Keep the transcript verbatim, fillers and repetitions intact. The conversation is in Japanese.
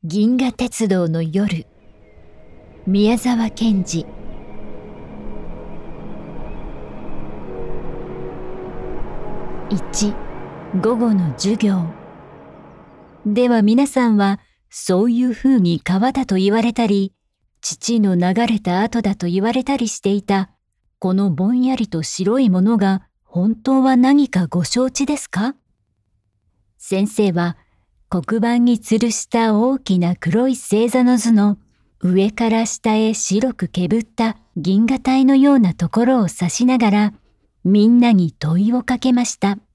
銀河鉄道の夜、宮沢賢治。いち、午後の授業。では皆さんはそういうふうに川だと言われたり、父の流れた後だと言われたりしていた、このぼんやりと白いものが本当は何かご承知ですか？先生は黒板に吊るした大きな黒い星座の図の上から下へ白くけぶった銀河帯のようなところを指しながらみんなに問いをかけました。